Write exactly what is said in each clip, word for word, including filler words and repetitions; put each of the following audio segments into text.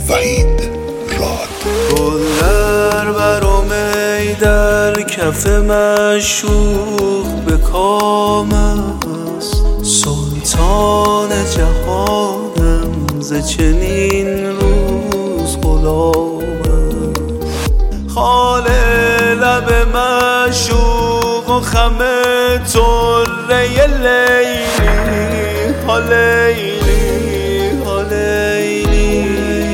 وحید راد. گل در برام ای در کف مشوق به کام است، سلطان جهانم ز چنین روز غلام است. خال لب مشوق و خم طره لیلی، ها لیلی ها لیلی.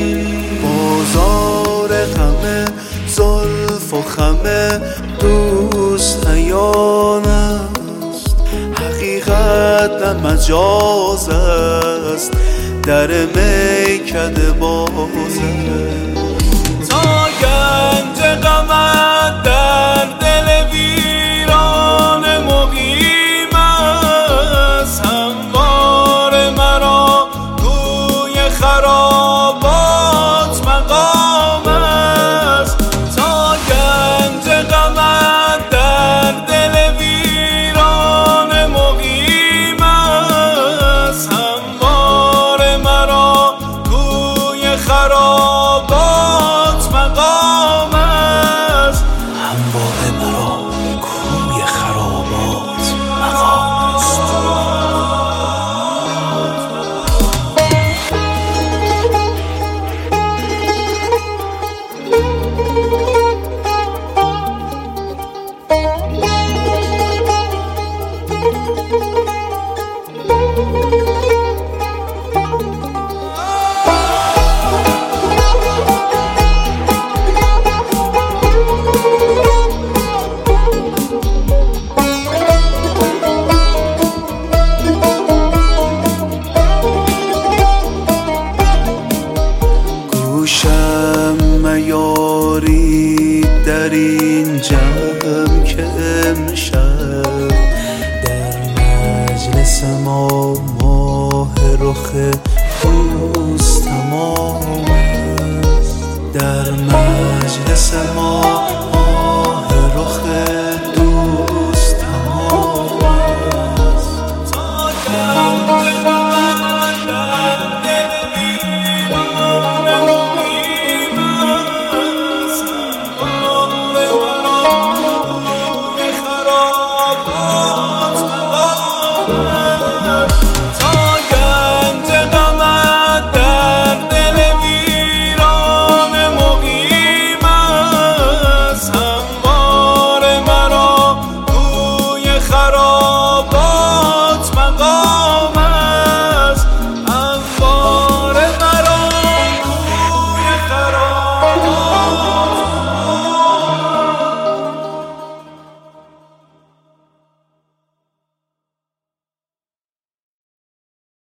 بازار غم زلف و خم دوست عیان است، حقیقت نه مجاز است، در میکده باز است. تا گنج غمت در دل ویران مقیم است، هموار مرا توی خرابات مقام است. تا گنج غمت در دل ویران مقیم است، هموار مرا توی خرابات مقام است. هموار مرا کوی خرابات مقام است. گوشم میاری در این جمع که امشب در مجلس ما ماه رخ